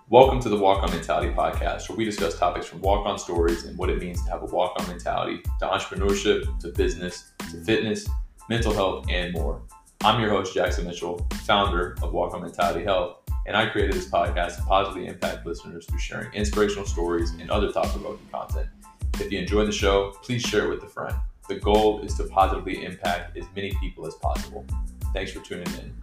Welcome to the Walk On Mentality podcast, where we discuss topics from walk-on stories and what it means to have a walk-on mentality, to entrepreneurship, to business, to fitness, mental health, and more. I'm your host, Jackson Mitchell, founder of Walk On Mentality Health, and I created this podcast to positively impact listeners through sharing inspirational stories and other thought-provoking content. If you enjoy the show, please share it with a friend. The goal is to positively impact as many people as possible. Thanks for tuning in.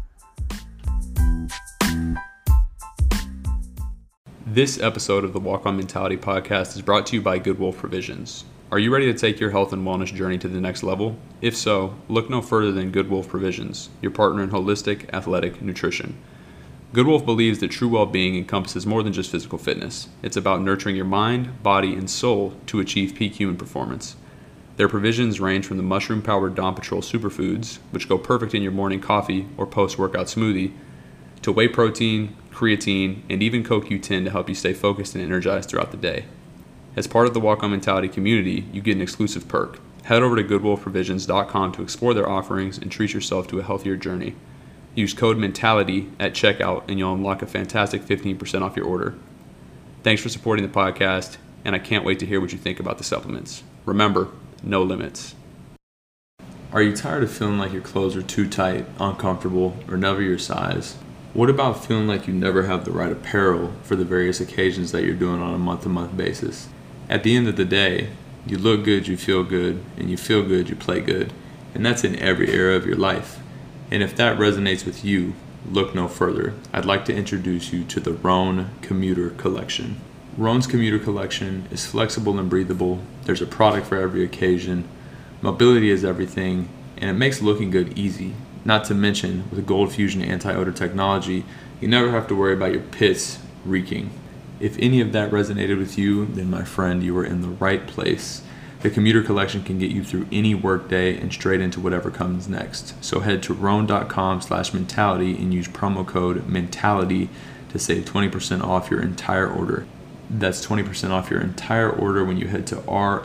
This episode of the Walk On Mentality podcast is brought to you by Good Wolf Provisions. Are you ready to take your health and wellness journey to the next level? If so, look no further than Good Wolf Provisions, your partner in holistic, athletic nutrition. Good Wolf believes that true well-being encompasses more than just physical fitness. It's about nurturing your mind, body, and soul to achieve peak human performance. Their provisions range from the mushroom-powered Dawn Patrol superfoods, which go perfect in your morning coffee or post-workout smoothie, to whey protein, creatine, and even CoQ10 to help you stay focused and energized throughout the day. As part of the Walk On Mentality community, you get an exclusive perk. Head over to goodwolfprovisions.com to explore their offerings and treat yourself to a healthier journey. Use code MENTALITY at checkout and you'll unlock a fantastic 15% off your order. Thanks for supporting the podcast, and I can't wait to hear what you think about the supplements. Remember, no limits. Are you tired of feeling like your clothes are too tight, uncomfortable, or never your size? What about feeling like you never have the right apparel for the various occasions that you're doing on a month-to-month basis? At the end of the day, you look good, you feel good, and you feel good, you play good. And that's in every area of your life. And if that resonates with you, look no further. I'd like to introduce you to the Rhone Commuter Collection. Rhone's Commuter Collection is flexible and breathable. There's a product for every occasion. Mobility is everything, and it makes looking good easy. Not to mention, with Gold Fusion anti-odor technology, you never have to worry about your pits reeking. If any of that resonated with you, then my friend, you are in the right place. The Commuter Collection can get you through any workday and straight into whatever comes next. So head to rhone.com/mentality and use promo code MENTALITY to save 20% off your entire order. That's 20% off your entire order when you head to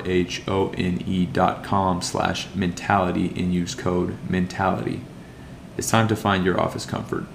rhone.com/mentality and use code MENTALITY. It's time to find your office comfort.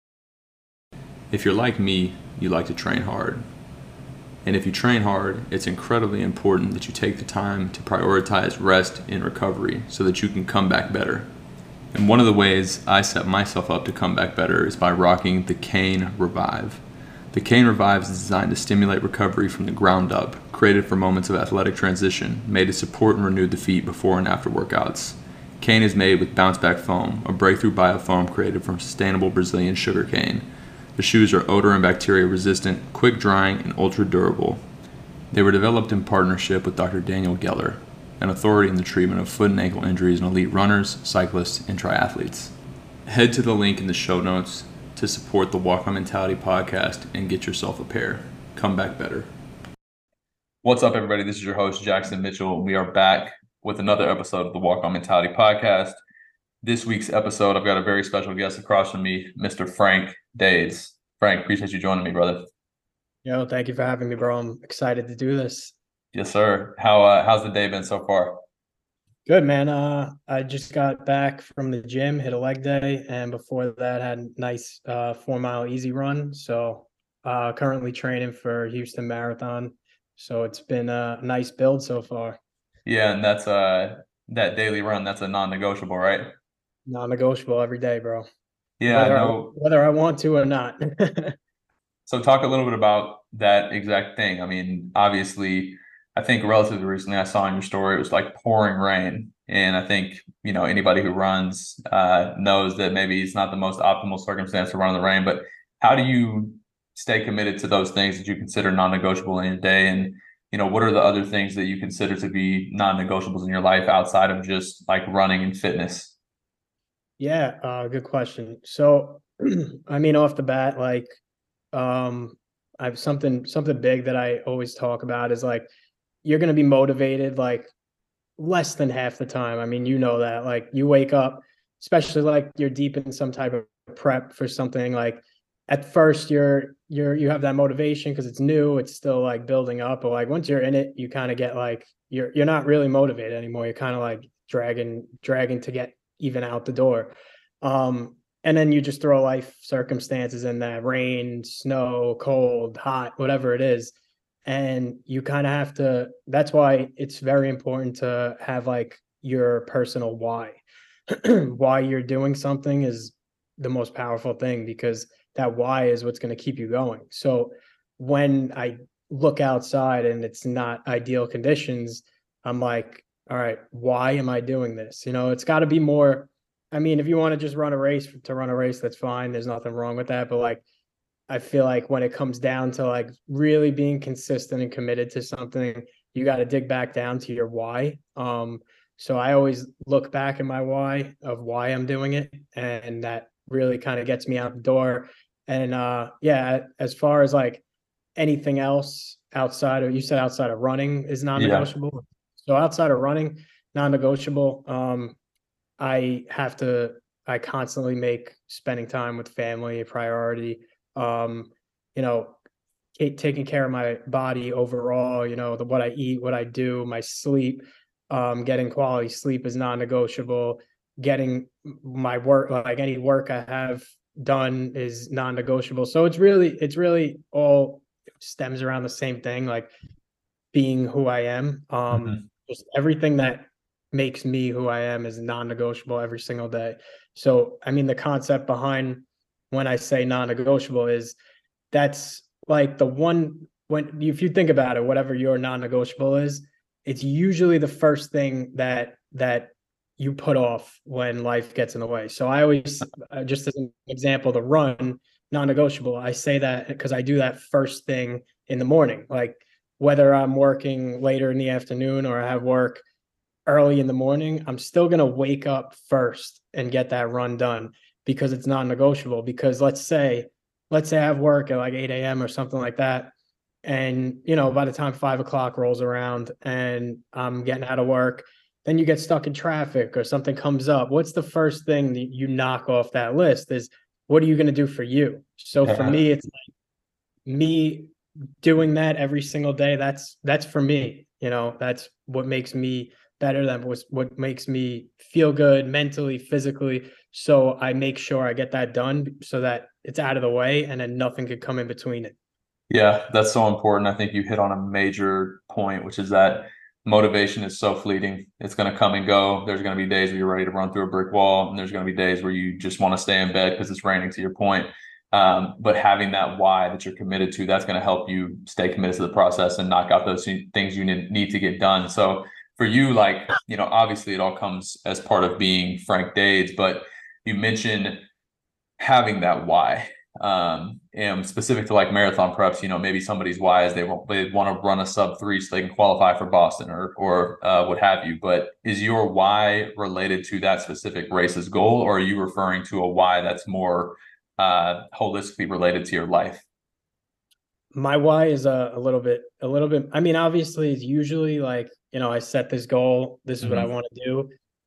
If you're like me, you like to train hard. And if you train hard, it's incredibly important that you take the time to prioritize rest and recovery so that you can come back better. And one of the ways I set myself up to come back better is by rocking the Cane Revive. The Cane Revive is designed to stimulate recovery from the ground up, created for moments of athletic transition, made to support and renew the feet before and after workouts. Cane is made with bounce back foam, a breakthrough biofoam created from sustainable Brazilian sugarcane. The shoes are odor and bacteria resistant, quick drying, and ultra durable. They were developed in partnership with Dr. Daniel Geller, an authority in the treatment of foot and ankle injuries in elite runners, cyclists, and triathletes. Head to the link in the show notes to support the Walk On Mentality podcast and get yourself a pair. Come back better. What's up, everybody? This is your host, Jackson Mitchell. We are back with another episode of the Walk On Mentality podcast. This week's episode, I've got a very special guest across from me, Mr. Frank Dades. Frank, appreciate you joining me, brother. Yo, thank you for having me, bro. I'm excited to do this. Yes, sir. How's the day been so far? Good, man. I just got back from the gym, hit a leg day, and before that had a nice 4-mile easy run. So currently training for Houston Marathon. So it's been a nice build so far. Yeah, and that's that daily run, that's a non-negotiable, right? Non-negotiable every day, bro. Yeah, I know. Whether I want to or not. So talk a little bit about that exact thing. I mean, obviously, I think relatively recently I saw in your story, it was like pouring rain. And I think, anybody who runs knows that maybe it's not the most optimal circumstance to run in the rain, but how do you stay committed to those things that you consider non-negotiable in your day? And, what are the other things that you consider to be non-negotiables in your life outside of just like running and fitness? Yeah, good question. So, I mean, off the bat, like, I've something big that I always talk about is like, you're going to be motivated like less than half the time. I mean, you know that, like, you wake up, especially like you're deep in some type of prep for something, like at first you have that motivation because it's new, it's still like building up, but like once you're in it, you kind of get like you're not really motivated anymore. You're kind of like dragging to get even out the door. and then you just throw life circumstances in there, rain, snow, cold, hot, whatever it is. And you kind of have to, that's why it's very important to have like your personal why. Why you're doing something is the most powerful thing, because that why is what's going to keep you going. So when I look outside and it's not ideal conditions, I'm like, all right, why am I doing this? It's got to be more. I mean, if you want to just run a race to run a race, that's fine. There's nothing wrong with that. But like, I feel like when it comes down to like really being consistent and committed to something, you got to dig back down to your why. So I always look back at my why of why I'm doing it, and that really kind of gets me out the door. And yeah, as far as like anything else outside of, you said outside of running is Yeah. non-negotiable. So outside of running, non-negotiable. I constantly make spending time with family a priority. Um, you know, taking care of my body overall, what I eat, what I do, my sleep, getting quality sleep is non-negotiable. Getting my work, like any work I have done, is non-negotiable. So it's really all stems around the same thing, like being who I am. Mhm. Just everything that makes me who I am is non-negotiable every single day. So, I mean, the concept behind when I say non-negotiable is that's like the one, when if you think about it, whatever your non-negotiable is, it's usually the first thing that you put off when life gets in the way. So I always, just as an example, the run, non-negotiable. I say that because I do that first thing in the morning. Like whether I'm working later in the afternoon or I have work early in the morning, I'm still going to wake up first and get that run done, because it's non-negotiable. Because let's say I have work at like 8 a.m. or something like that. And, by the time 5 o'clock rolls around and I'm getting out of work, then you get stuck in traffic or something comes up. What's the first thing that you knock off that list is, what are you going to do for you? So for Yeah. me, it's me doing that every single day. That's for me. That's what makes me better. That was what makes me feel good mentally, physically. So I make sure I get that done so that it's out of the way, and then nothing could come in between it. Yeah, that's so important. I think you hit on a major point, which is that motivation is so fleeting. It's going to come and go. There's going to be days where you're ready to run through a brick wall, and there's going to be days where you just want to stay in bed because it's raining, to your point. But having that why that you're committed to, that's going to help you stay committed to the process and knock out those things you need to get done. So for you, like, obviously it all comes as part of being Frank Dades, but you mentioned having that why. And specific to like marathon preps, maybe somebody's why is they want to run a sub 3 so they can qualify for Boston or what have you. But is your why related to that specific race's goal, or are you referring to a why that's more holistically related to your life? My why is a little bit. I mean, obviously, it's usually like, I set this goal. This is what I Mhm. want to do.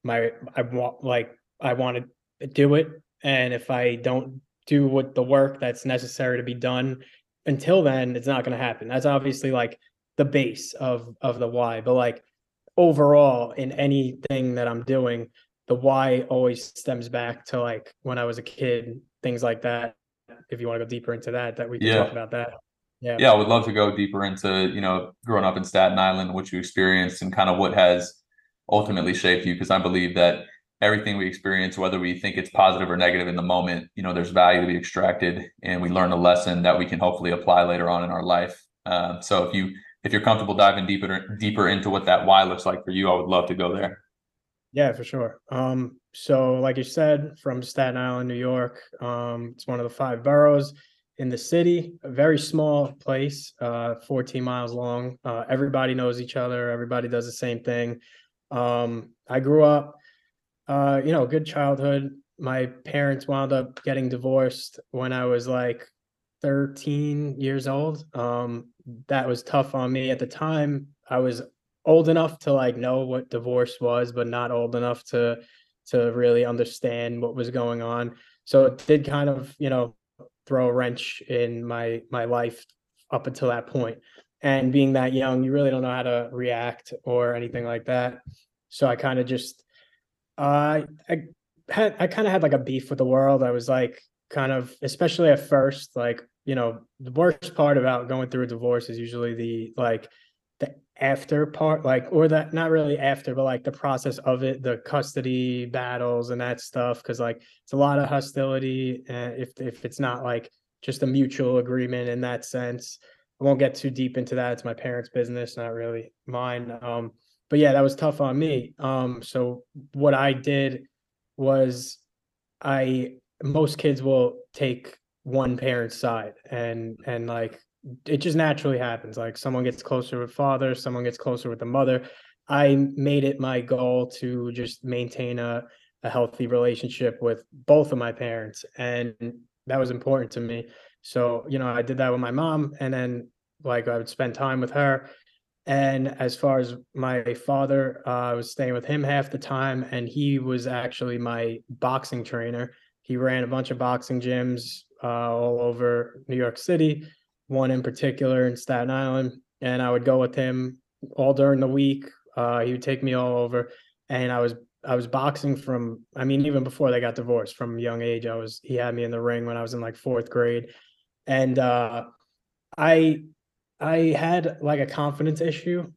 I want to do it. And if I don't do what the work that's necessary to be done until then, it's not going to happen. That's obviously like the base of the why. But like overall, in anything that I'm doing, the why always stems back to like when I was a kid, things like that. If you want to go deeper into that we could talk Yeah. about that. Yeah. Yeah, I would love to go deeper into, growing up in Staten Island, what you experienced and kind of what has ultimately shaped you. Because I believe that everything we experience, whether we think it's positive or negative in the moment, there's value to be extracted, and we learn a lesson that we can hopefully apply later on in our life. So if you're comfortable diving deeper into what that why looks like for you, I would love to go there. Yeah, for sure. So like you said, from Staten Island, New York, it's one of the five boroughs in the city, a very small place, 14 miles long. Everybody knows each other. Everybody does the same thing. I grew up, good childhood. My parents wound up getting divorced when I was like 13 years old. That was tough on me at the time. I was old enough to like know what divorce was, but not old enough to really understand what was going on. So it did kind of, throw a wrench in my life up until that point. And being that young, you really don't know how to react or anything like that. So I kind of just I I kind of had like a beef with the world. I was like kind of, especially at first, like, the worst part about going through a divorce is usually the after part, like, or that, not really after, but like the process of it, the custody battles and that stuff. Cause like it's a lot of hostility. If it's not like just a mutual agreement in that sense. I won't get too deep into that. It's my parents' business, not really mine. But yeah, that was tough on me. So what I did was I most kids will take one parent's side, and like it just naturally happens. Like someone gets closer with father, someone gets closer with the mother. I made it my goal to just maintain a healthy relationship with both of my parents, and that was important to me. So, I did that with my mom, and then like I would spend time with her. And as far as my father, I was staying with him half the time, and he was actually my boxing trainer. He ran a bunch of boxing gyms all over New York City, one in particular in Staten Island. And I would go with him all during the week. He would take me all over, and I was boxing from, I mean, even before they got divorced, from a young age. He had me in the ring when I was in like fourth grade, and I I had like a confidence issue.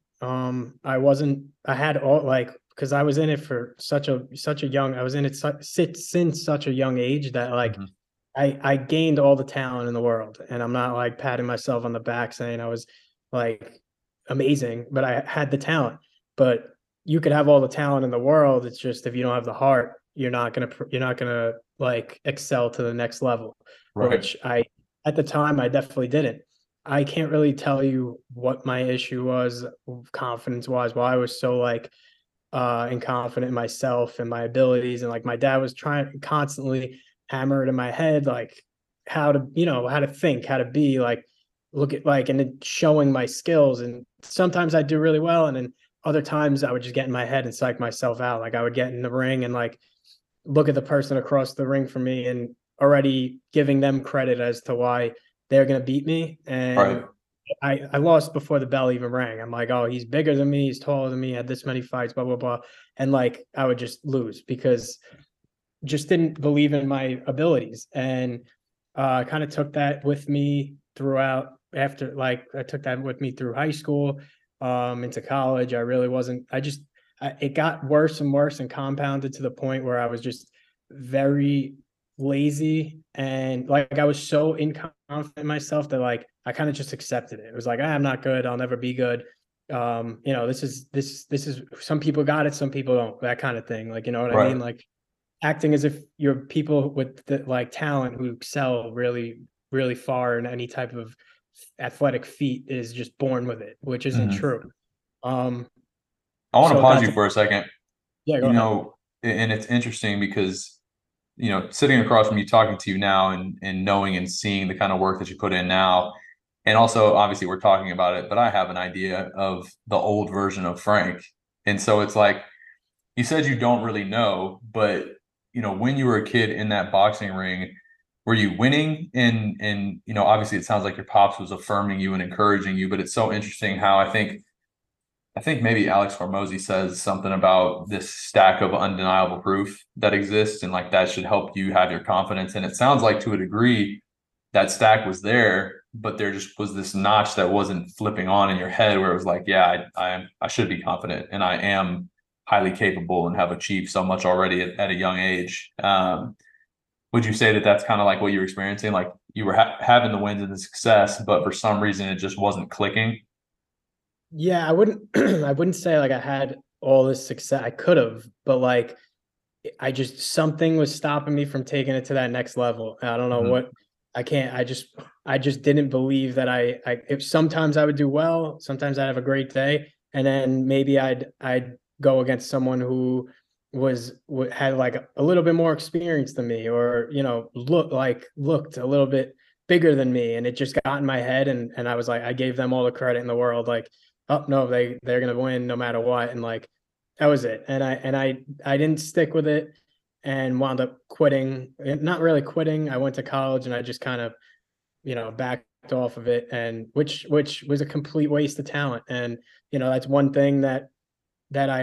I had all like, because I was in it for such a young, I was in it since such a young age that like Mhm. I gained all the talent in the world, and I'm not like patting myself on the back saying I was like amazing, but I had the talent. But you could have all the talent in the world. It's just if you don't have the heart, you're not gonna like excel to the next level, Right. which I at the time I definitely didn't. I can't really tell you what my issue was confidence wise, why I was so like and confident in myself and my abilities. And like my dad was trying constantly hammer it in my head, like how to think, how to be like, look at like, and then showing my skills. And sometimes I do really well. And then other times I would just get in my head and psych myself out. Like I would get in the ring and like look at the person across the ring from me and already giving them credit as to why they're going to beat me. Right. And I lost before the bell even rang. I'm like, oh, he's bigger than me, he's taller than me, had this many fights, blah blah blah, and like I would just lose because just didn't believe in my abilities, and I kind of took that with me throughout. After like I took that with me through high school, into college. I really wasn't. It got worse and worse and compounded to the point where I was just very lazy, and like I was so inconfident in myself that like I kind of just accepted it. It was like, I'm not good, I'll never be good. This is some people got it, some people don't, that kind of thing. Like, you know what I mean? Right. Like acting as if you're people with the, like talent who excel really, really far in any type of athletic feat is just born with it, which isn't Mhm. true. Um, I want to so it pause got you to, for a second. yeah, go You ahead. know, and it's interesting because, sitting across from you, talking to you now, and knowing and seeing the kind of work that you put in now, and also obviously we're talking about it, but I have an idea of the old version of Frank. And so it's like, you said you don't really know, but when you were a kid in that boxing ring, were you winning? And obviously it sounds like your pops was affirming you and encouraging you, but it's so interesting how I think maybe Alex Hormozy says something about this stack of undeniable proof that exists, and like that should help you have your confidence. And it sounds like to a degree that stack was there, but there just was this notch that wasn't flipping on in your head where it was like, yeah, I should be confident, and I am highly capable and have achieved so much already at a young age. Would you say that that's kind of like what you were experiencing? Like you were having the wins and the success, but for some reason it just wasn't clicking. Yeah, I wouldn't I wouldn't say like I had all this success. I could have, but like I just something was stopping me from taking it to that next level. I don't know Mhm. what. I just didn't believe that if sometimes I would do well, sometimes I'd have a great day, and then maybe I'd go against someone who had like a little bit more experience than me, or looked a little bit bigger than me, and it just got in my head, and I was like, I gave them all the credit in the world, like, oh no, they're gonna win no matter what, and like that was it. And I didn't stick with it and wound up quitting. Not really quitting. I went to college and I just kind of, backed off of it, and which was a complete waste of talent. And that's one thing that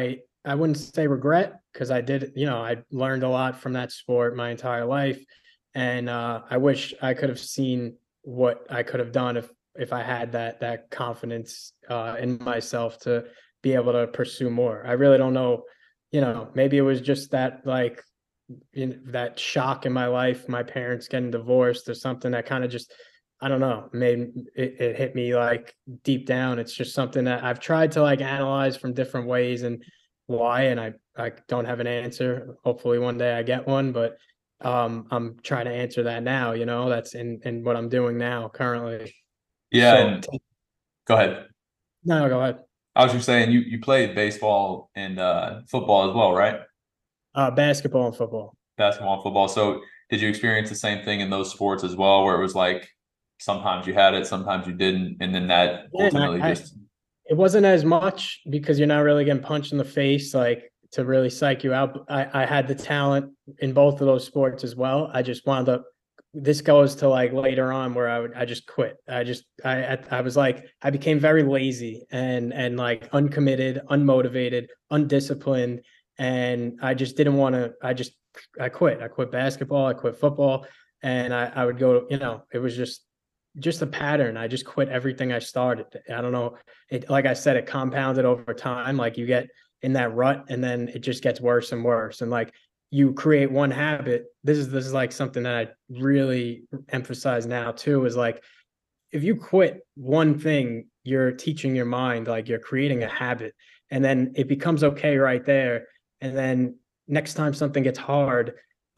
I wouldn't say regret, because I did, I learned a lot from that sport my entire life. And I wish I could have seen what I could have done if I had that confidence in myself to be able to pursue more. I really don't know, maybe it was just that, like, that shock in my life, my parents getting divorced, or something that kind of just, I don't know, made it hit me like deep down. It's just something that I've tried to like analyze from different ways and why, and I don't have an answer. Hopefully one day I get one, but I'm trying to answer that now, that's in what I'm doing now currently. Yeah, So and go ahead. no, go ahead. I was just saying you played baseball and football as well, right? Basketball and football. Basketball and football. So did you experience the same thing in those sports as well, where it was like sometimes you had it, sometimes you didn't, and then that Yeah, and ultimately just it wasn't as much because you're not really getting punched in the face, like, to really psych you out. I had the talent in both of those sports as well. I just wound up. This goes to like later on where I just quit. I was like, I became very lazy and like uncommitted, unmotivated, undisciplined, and I just didn't want to. I quit. I quit basketball. I quit football, and I would go. It was just a pattern. I just quit everything I started. I don't know. It, like I said, it compounded over time. Like, you get in that rut, and then it just gets worse and worse. And like, you create one habit. This is like something that I really emphasize now too, is like, if you quit one thing, you're teaching your mind, like, you're creating a habit, and then it becomes okay right there. And then next time something gets hard,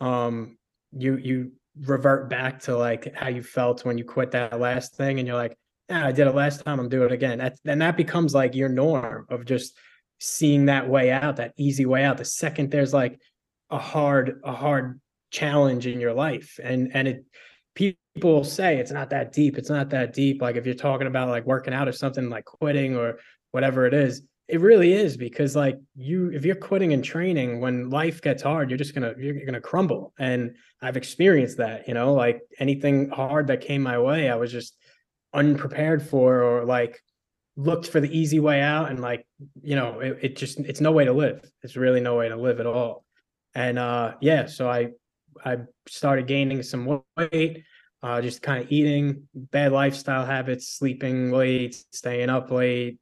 you revert back to like how you felt when you quit that last thing, and you're like, yeah, I did it last time, I'm doing it again. And that becomes like your norm of just seeing that way out, that easy way out. The second there's like a hard challenge in your life, and it people say it's not that deep. It's not that deep. Like, if you're talking about like working out or something, like quitting or whatever it is, it really is, because like, if you're quitting and training, when life gets hard, you're gonna crumble. And I've experienced that, like, anything hard that came my way, I was just unprepared for, or like looked for the easy way out. And like, it's no way to live. It's really no way to live at all. And yeah, so I started gaining some weight, just kind of eating bad lifestyle habits, sleeping late, staying up late,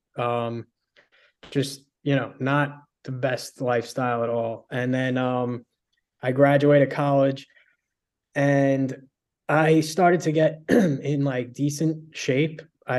just, not the best lifestyle at all. And then I graduated college, and I started to get in like decent shape.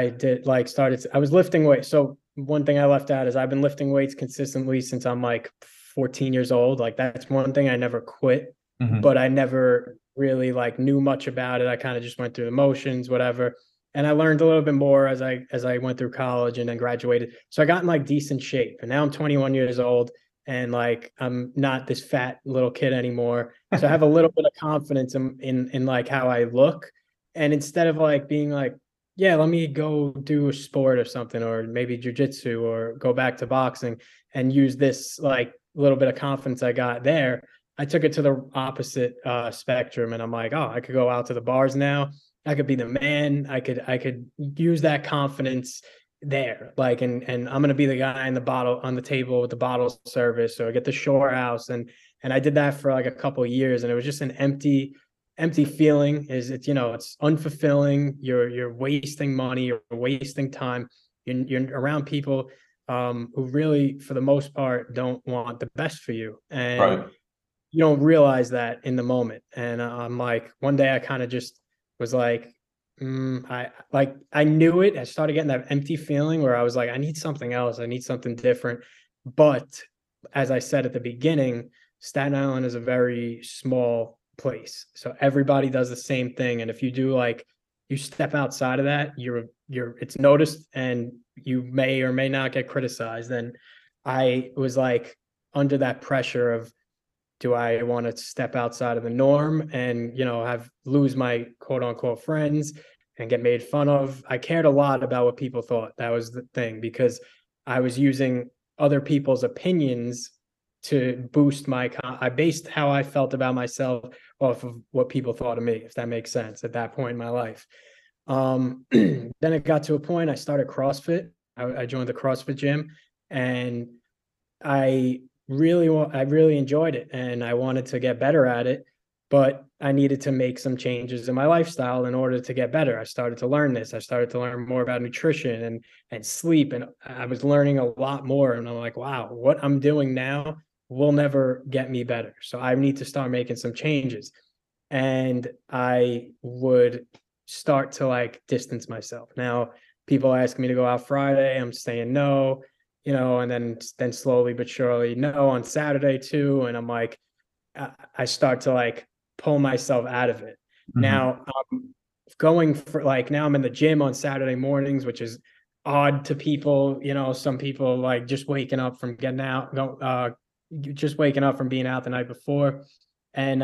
I was lifting weights. So one thing I left out is I've been lifting weights consistently since I'm like 14 years old. Like, that's one thing I never quit, Mhm. but I never really like knew much about it. I kind of just went through the motions, whatever. And I learned a little bit more as I went through college and then graduated. So I got in like decent shape. And now I'm 21 years old, and like, I'm not this fat little kid anymore. So I have a little bit of confidence in like how I look. And instead of like being like, yeah, let me go do a sport or something, or maybe jujitsu, or go back to boxing and use this like little bit of confidence I got there, I took it to the opposite spectrum. And I'm like, oh, I could go out to the bars now. I could be the man. I could use that confidence there, like, and I'm gonna be the guy in the bottle on the table with the bottle service, or get the shore house. And I did that for like a couple of years, and it was just an empty feeling. It's unfulfilling. You're wasting money, you're wasting time. You're around people who really, for the most part, don't want the best for you, and Right. you don't realize that in the moment. And I'm like, one day I kind of just was like, I knew it. I started getting that empty feeling where I was like, I need something else. I need something different. But as I said at the beginning, Staten Island is a very small place. So everybody does the same thing. And if you do, like, you step outside of that, it's noticed, and you may or may not get criticized. And I was like under that pressure of, do I want to step outside of the norm and, have lose my quote unquote friends and get made fun of? I cared a lot about what people thought. That was the thing, because I was using other people's opinions to boost I based how I felt about myself off of what people thought of me, if that makes sense, at that point in my life. Then it got to a point I started CrossFit. I joined the CrossFit gym, and I I really enjoyed it and I wanted to get better at it, but I needed to make some changes in my lifestyle in order to get better. I started to learn this. I started to learn more about nutrition and sleep, and I was learning a lot more. And I'm like, wow, what I'm doing now will never get me better. So I need to start making some changes. And I would start to like distance myself. Now, people ask me to go out Friday, I'm saying no, and then slowly but surely no on Saturday too. And I'm like, I start to like pull myself out of it. Now I'm going for like now I'm in the gym on Saturday mornings, which is odd to people. Some people like just waking up from getting out, just waking up from being out the night before. And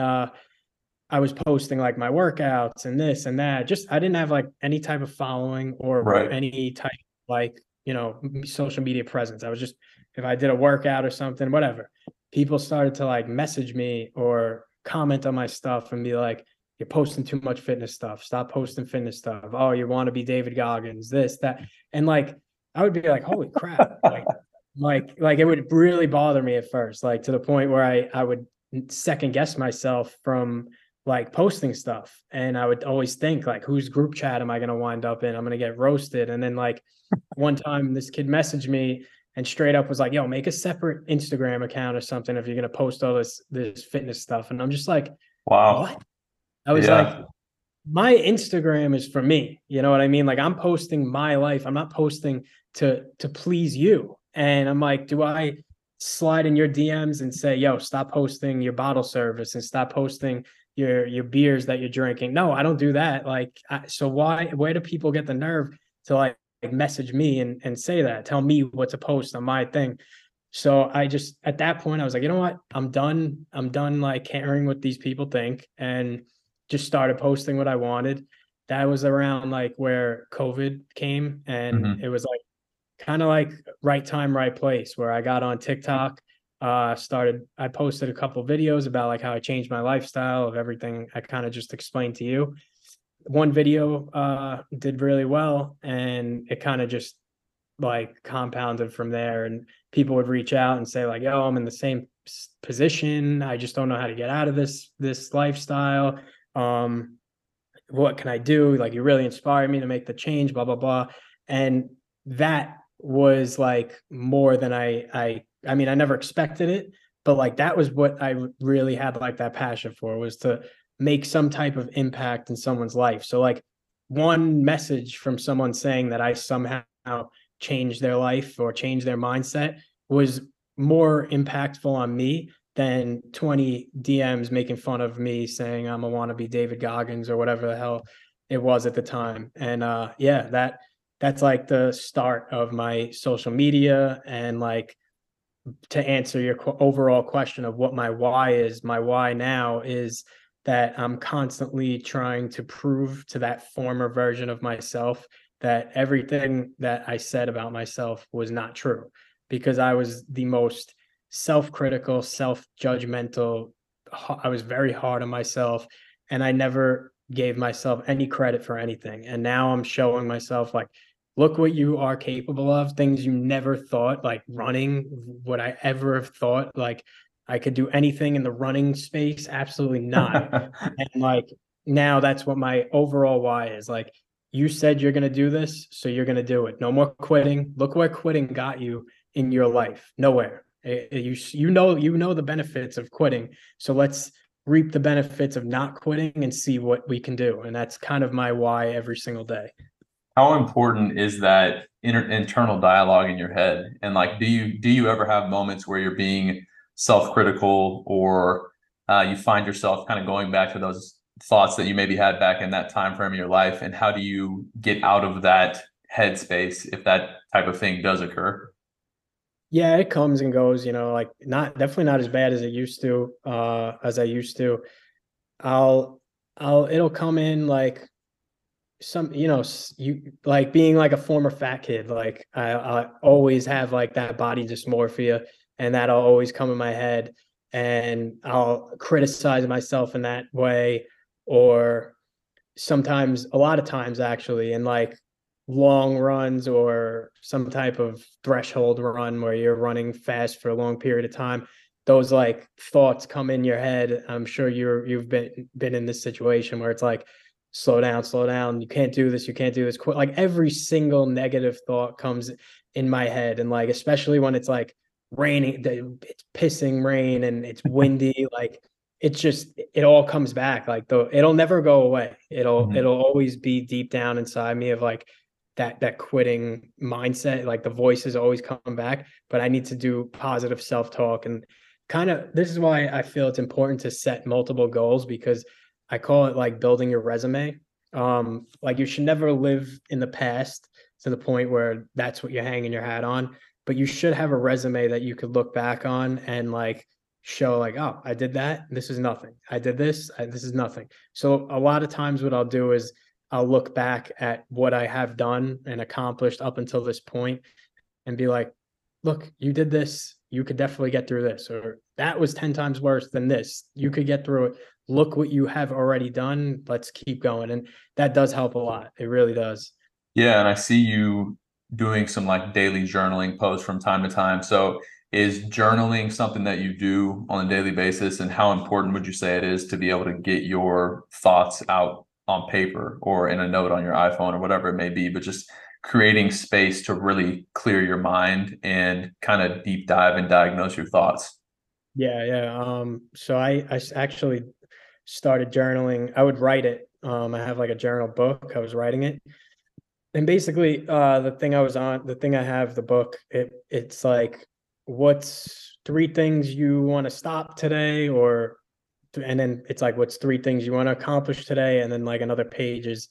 I was posting like my workouts and this and that. Just I didn't have like any type of following or Right. any type like, social media presence. I was just if I did a workout or something, whatever. People started to like message me or comment on my stuff and be like, you're posting too much fitness stuff. Stop posting fitness stuff. Oh, you want to be David Goggins, this, that. And like I would be like, holy crap. Like it would really bother me at first, like to the point where I would second guess myself from like posting stuff. And I would always think like, whose group chat am I going to wind up in? I'm going to get roasted. And then like one time this kid messaged me and straight up was like, yo, make a separate Instagram account or something if you're going to post all this fitness stuff. And I'm just like, Wow. what? I was like, Yeah. my Instagram is for me. You know what I mean? Like I'm posting my life. I'm not posting to please you. And I'm like, do I slide in your DMs and say, yo, stop posting your bottle service and stop posting your beers that you're drinking? No, I don't do that. Like, so where do people get the nerve to like message me and say that, tell me what to post on my thing? So I just, at that point, I was like, you know what? I'm done like caring what these people think, and just started posting what I wanted. That was around like where COVID came, and Mhm. it was like kind of like right time, right place, where I got on TikTok. I posted a couple videos about like how I changed my lifestyle of everything I kind of just explained to you. One video did really well, and it kind of just like compounded from there. And people would reach out and say like, yo, I'm in the same position. I just don't know how to get out of this lifestyle. Um, what can I do? Like, you really inspired me to make the change, blah, blah, blah. And that was like more than I mean, I never expected it, but like that was what I really had like that passion for, was to make some type of impact in someone's life. So like one message from someone saying that I somehow changed their life or changed their mindset was more impactful on me than 20 DMs making fun of me saying I'm a wannabe David Goggins or whatever the hell it was at the time. And yeah, that's like the start of my social media. And like, to answer your overall question of what my why is, my why now is that I'm constantly trying to prove to that former version of myself that everything that I said about myself was not true, because I was the most self-critical, self-judgmental. I was very hard on myself, and I never gave myself any credit for anything. And now I'm showing myself like, look what you are capable of, things you never thought, like running. Would I ever have thought like I could do anything in the running space? Absolutely not. And like now that's what my overall why is. Like, you said you're going to do this, so you're going to do it. No more quitting. Look where quitting got you in your life. Nowhere. You know the benefits of quitting. So let's reap the benefits of not quitting and see what we can do. And that's kind of my why every single day. How important is that internal dialogue in your head? And like, do you ever have moments where you're being self-critical, or you find yourself kind of going back to those thoughts that you maybe had back in that time frame of your life? And how do you get out of that headspace if that type of thing does occur? Yeah, it comes and goes, like not definitely not as bad as I used to. I'll it'll come in like some, you like being like a former fat kid, like I always have like that body dysmorphia, and that'll always come in my head, and I'll criticize myself in that way, or sometimes, a lot of times actually. And like long runs or some type of threshold run where you're running fast for a long period of time, those like thoughts come in your head. I'm sure you've been in this situation where it's like, slow down, you can't do this, you can't do this. Like every single negative thought comes in my head, and like especially when it's like raining, it's pissing rain and it's windy, like it's just, it all comes back. Like it'll never go away. It'll always be deep down inside me of like that quitting mindset. Like the voices always come back, but I need to do positive self-talk. And kind of, this is why I feel it's important to set multiple goals, because I call it like building your resume. Like you should never live in the past to the point where that's what you're hanging your hat on, but you should have a resume that you could look back on and like show like, oh, I did that. This is nothing. I did this. This is nothing. So a lot of times what I'll do is I'll look back at what I have done and accomplished up until this point and be like, look, you did this. You could definitely get through this, or that was 10 times worse than this. You could get through it. Look what you have already done. Let's keep going. And that does help a lot. It really does. Yeah, and I see you doing some like daily journaling posts from time to time. So is journaling something that you do on a daily basis, and how important would you say it is to be able to get your thoughts out on paper or in a note on your iPhone or whatever it may be, but just creating space to really clear your mind and kind of deep dive and diagnose your thoughts? Yeah. So I actually started journaling. I would write it. I have like a journal book. I was writing it. And basically, the thing I have, the book, it's like, what's three things you want to stop today, and then it's like, what's three things you want to accomplish today, and then like another page is,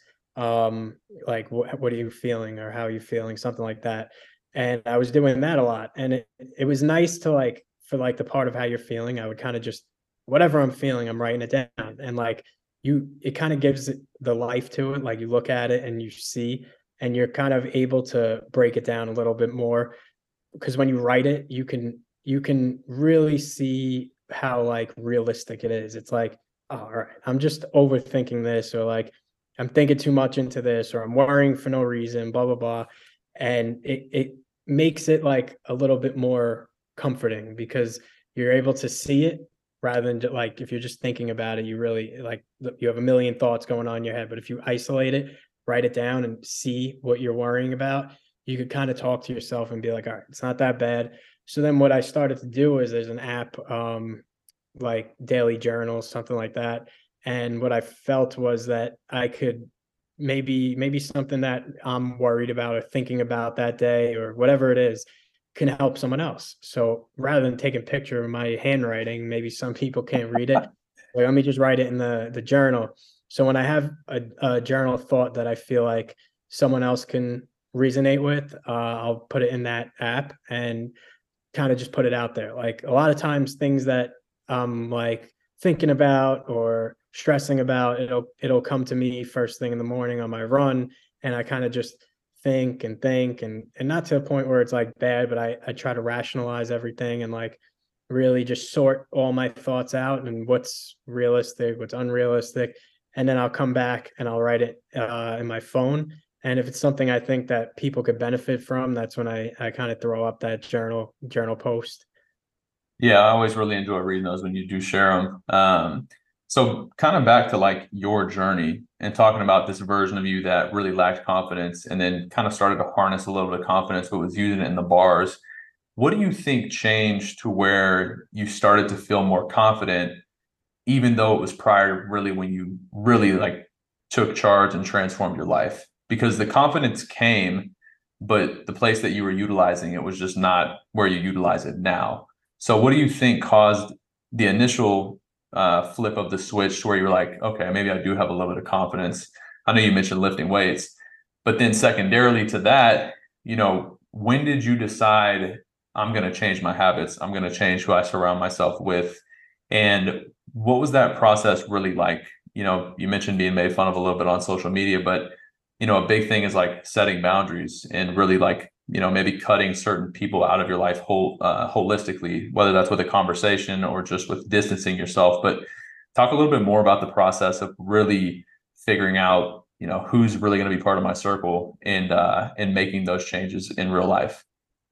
like what are you feeling or how are you feeling, something like that. And I was doing that a lot, and it was nice to like, for like the part of how you're feeling, I would kind of just, whatever I'm feeling, I'm writing it down, and like it kind of gives it the life to it. Like you look at it and you see, and you're kind of able to break it down a little bit more, because when you write it, you can really see how like realistic it is. It's like, oh, all right, I'm just overthinking this, or like I'm thinking too much into this, or I'm worrying for no reason, blah blah blah. And it makes it like a little bit more comforting, because you're able to see it, rather than just, like if you're just thinking about it, you really like, you have a million thoughts going on in your head. But if you isolate it, write it down and see what you're worrying about, you could kind of talk to yourself and be like, all right, it's not that bad. So then what I started to do is, there's an app, like Daily Journal, something like that. And what I felt was that I could maybe something that I'm worried about or thinking about that day or whatever it is can help someone else. So rather than taking a picture of my handwriting, maybe some people can't read it. Like, let me just write it in the journal. So when I have a journal thought that I feel like someone else can resonate with, I'll put it in that app and kind of just put it out there. Like a lot of times things that I'm like thinking about or stressing about, it'll come to me first thing in the morning on my run. And I kind of just think and not to a point where it's like bad, but I try to rationalize everything and like really just sort all my thoughts out and what's realistic, what's unrealistic. And then I'll come back and I'll write it in my phone. And if it's something I think that people could benefit from, that's when I kind of throw up that journal post. Yeah, I always really enjoy reading those when you do share them. So kind of back to like your journey and talking about this version of you that really lacked confidence and then kind of started to harness a little bit of confidence, but was using it in the bars. What do you think changed to where you started to feel more confident, even though it was prior really when you really like took charge and transformed your life? Because the confidence came, but the place that you were utilizing it was just not where you utilize it now. So what do you think caused the initial flip of the switch to where you were like, okay, maybe I do have a little bit of confidence? I know you mentioned lifting weights, but then secondarily to that, when did you decide I'm going to change my habits? I'm going to change who I surround myself with. And what was that process really like? You mentioned being made fun of a little bit on social media, but a big thing is like setting boundaries and really like, maybe cutting certain people out of your life holistically, whether that's with a conversation or just with distancing yourself. But talk a little bit more about the process of really figuring out, who's really going to be part of my circle and making those changes in real life.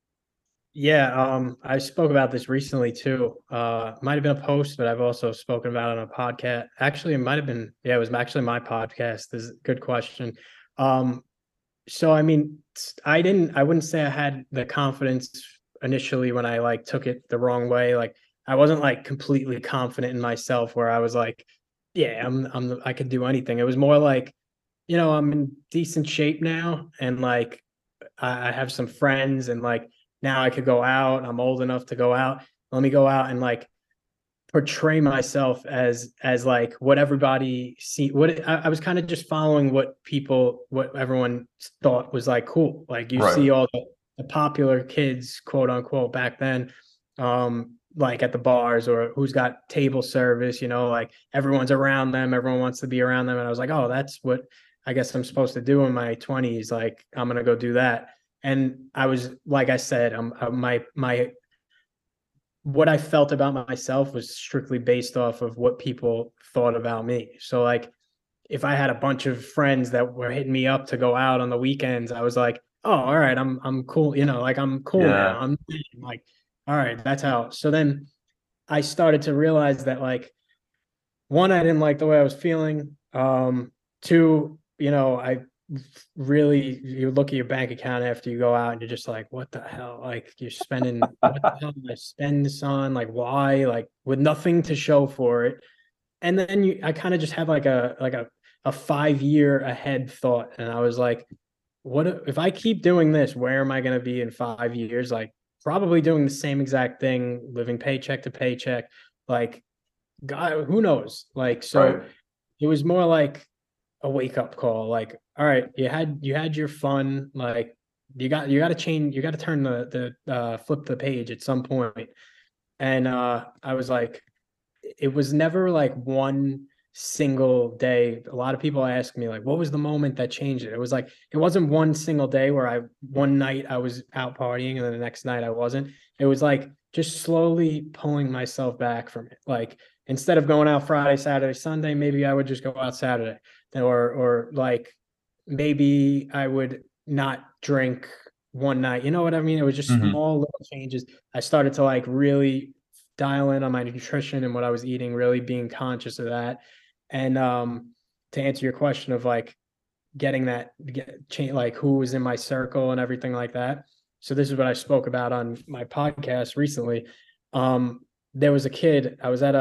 Yeah, I spoke about this recently too. Might have been a post, but I've also spoken about it on a podcast. Actually, it might have been, yeah, it was actually my podcast. This is a good question. Um, so I mean, I wouldn't say I had the confidence initially when I like took it the wrong way. Like I wasn't like completely confident in myself where I was like, yeah, I could do anything. It was more like, I'm in decent shape now, and like I have some friends, and like now I could go out. I'm old enough to go out. Let me go out and like portray myself as like what everybody see. What I was kind of just following what everyone thought was like cool. Like you Right. see all the popular kids, quote unquote, back then, like at the bars, or who's got table service. Like everyone's around them. Everyone wants to be around them, and I was like, oh, that's what I guess I'm supposed to do in my 20s. Like I'm gonna go do that. And I was, like I said, my what I felt about myself was strictly based off of what people thought about me. So like if I had a bunch of friends that were hitting me up to go out on the weekends, I was like, oh, all right, I'm cool, like I'm cool now. Yeah. I'm like, all right, that's how. So then I started to realize that like one, I didn't like the way I was feeling. Two, I really, you look at your bank account after you go out and you're just like, what the hell? Like you're spending, what the hell did I spend this on? Like why? Like with nothing to show for it. And then I kind of just had like a 5 year ahead thought. And I was like, what if I keep doing this, where am I going to be in 5 years? Like probably doing the same exact thing, living paycheck to paycheck. Like God, who knows? Like, so Right. it was more like a wake up call. Like, all right, you had your fun. Like, you got to change. You got to turn the flip the page at some point. And I was like, it was never like one single day. A lot of people ask me like, what was the moment that changed it? It was like it wasn't one single day where one night I was out partying and then the next night I wasn't. It was like just slowly pulling myself back from it. Like instead of going out Friday, Saturday, Sunday, maybe I would just go out Saturday, or like maybe I would not drink one night. You know what I mean? It was just Hmm. small little changes. I started to like really dial in on my nutrition and what I was eating, really being conscious of that. And to answer your question of like getting that change, like who was in my circle and everything like that. So this is what I spoke about on my podcast recently. There was a kid. I was at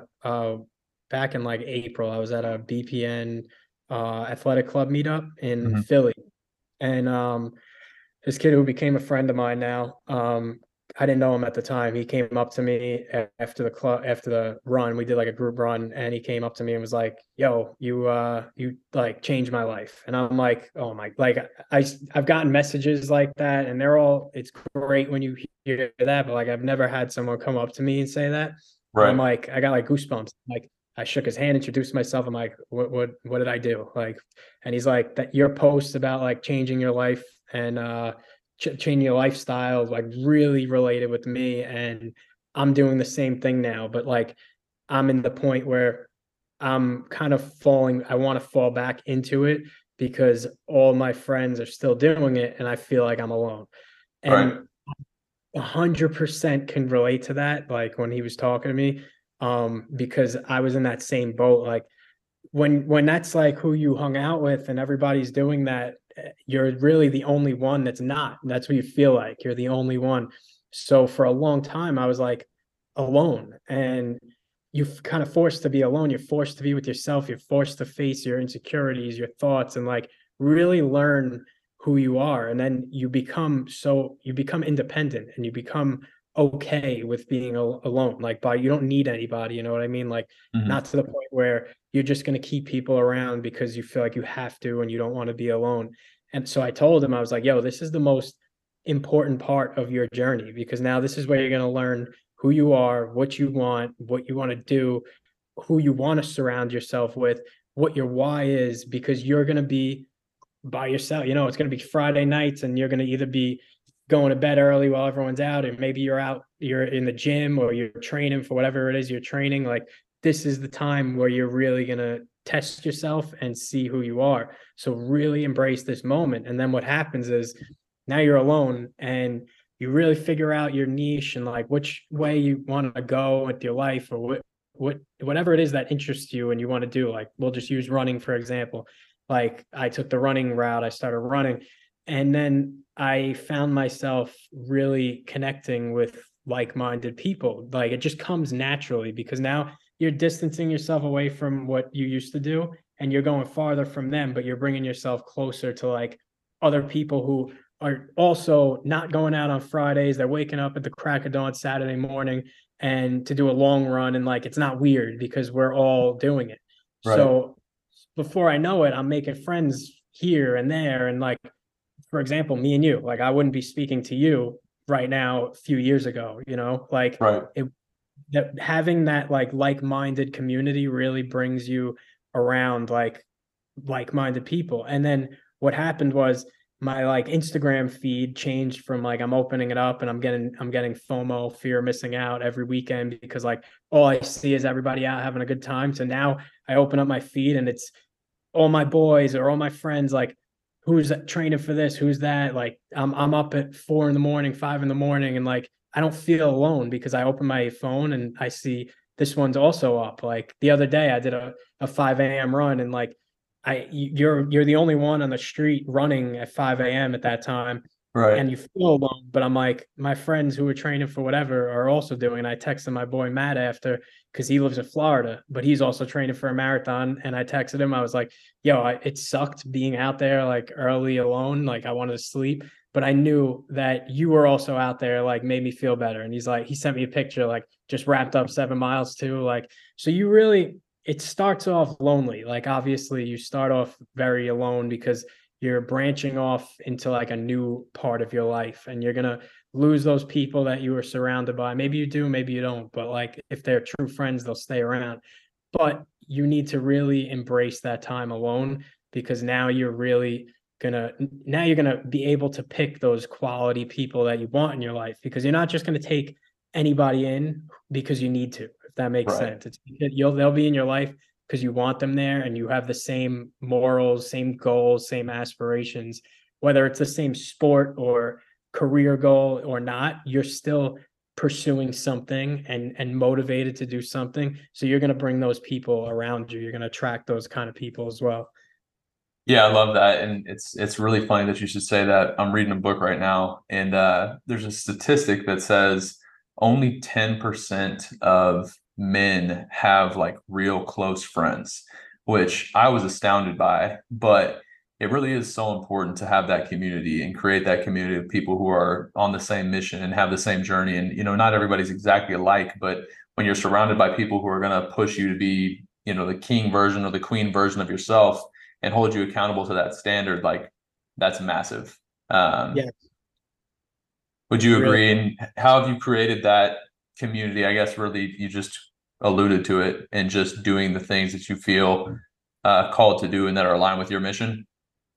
back in like April. I was at a BPN athletic club meetup in Hmm. Philly, and this kid who became a friend of mine now. I didn't know him at the time. He came up to me after the run. We did like a group run, and he came up to me and was like, "Yo, you like changed my life." And I'm like, "Oh my!" Like I've gotten messages like that, and it's great when you hear that, but like I've never had someone come up to me and say that. And I'm Right. like, I got like goosebumps. Like I shook his hand, introduced myself. I'm like, what did I do? Like, and he's like, that your post about like changing your life and changing your lifestyle like really related with me, and I'm doing the same thing now, but like I'm in the point where I'm kind of falling, I want to fall back into it because all my friends are still doing it and I feel like I'm alone. Right. And 100% can relate to that, like when he was talking to me, because I was in that same boat. Like when that's like who you hung out with and everybody's doing that, you're really the only one that's not. That's what you feel like. You're the only one. So for a long time, I was like alone, and you're kind of forced to be alone. You're forced to be with yourself. You're forced to face your insecurities, your thoughts, and like really learn who you are. And then you become independent, and you become okay with being alone. Like you don't need anybody. You know what I mean? Like Hmm. not to the point where you're just going to keep people around because you feel like you have to and you don't want to be alone. And so I told him, I was like, yo, this is the most important part of your journey, because now this is where you're going to learn who you are, what you want to do, who you want to surround yourself with, what your why is, because you're going to be by yourself. It's going to be Friday nights and you're going to either be going to bed early while everyone's out, and maybe you're in the gym or you're training for whatever it is you're training. Like this is the time where you're really going to test yourself and see who you are. So really embrace this moment. And then what happens is now you're alone and you really figure out your niche and like which way you want to go with your life, or whatever it is that interests you and you want to do. Like we'll just use running, for example. Like I took the running route, I started running, and then I found myself really connecting with like-minded people. Like it just comes naturally because now you're distancing yourself away from what you used to do and you're going farther from them, but you're bringing yourself closer to like other people who are also not going out on Fridays. They're waking up at the crack of dawn Saturday morning and to do a long run. And like, it's not weird because we're all doing it. Right. So before I know it, I'm making friends here and there. And like, for example, me and you, like I wouldn't be speaking to you right now a few years ago, like Right. that having that like-minded community really brings you around like-minded people. And then what happened was my like Instagram feed changed from like I'm opening it up and I'm getting FOMO, fear of missing out, every weekend because like all I see is everybody out having a good time. So now I open up my feed and it's all my boys or all my friends, like who's training for this, who's that. Like I'm up at 4 a.m, 5 a.m, and like I don't feel alone because I open my phone and I see this one's also up. Like the other day I did a 5 a.m. run and like you're the only one on the street running at 5 a.m. at that time. Right. And you feel alone. But I'm like, my friends who are training for whatever are also doing it. I texted my boy Matt after because he lives in Florida, but he's also training for a marathon. And I texted him. I was like, yo, it sucked being out there like early alone. Like I wanted to sleep, but I knew that you were also out there, like made me feel better. And he's like, he sent me a picture, like just wrapped up 7 miles too. Like, so you really, it starts off lonely. Like obviously you start off very alone because you're branching off into like a new part of your life and you're going to lose those people that you were surrounded by. Maybe you do, maybe you don't, but like if they're true friends, they'll stay around. But you need to really embrace that time alone because now you're going to be able to pick those quality people that you want in your life because you're not just going to take anybody in because you need to, if that makes Right. sense. They'll be in your life because you want them there and you have the same morals, same goals, same aspirations, whether it's the same sport or career goal or not, you're still pursuing something and motivated to do something. So you're going to bring those people around you. You're going to attract those kind of people as well. Yeah, I love that. And it's really funny that you should say that. I'm reading a book right now, and there's a statistic that says only 10% of men have like real close friends, which I was astounded by. But it really is so important to have that community and create that community of people who are on the same mission and have the same journey. And, not everybody's exactly alike, but when you're surrounded by people who are going to push you to be, the king version or the queen version of yourself, and hold you accountable to that standard, like that's massive. Yeah. Would you Really? agree? And how have you created that community? I guess really you just alluded to it, and just doing the things that you feel called to do and that are aligned with your mission.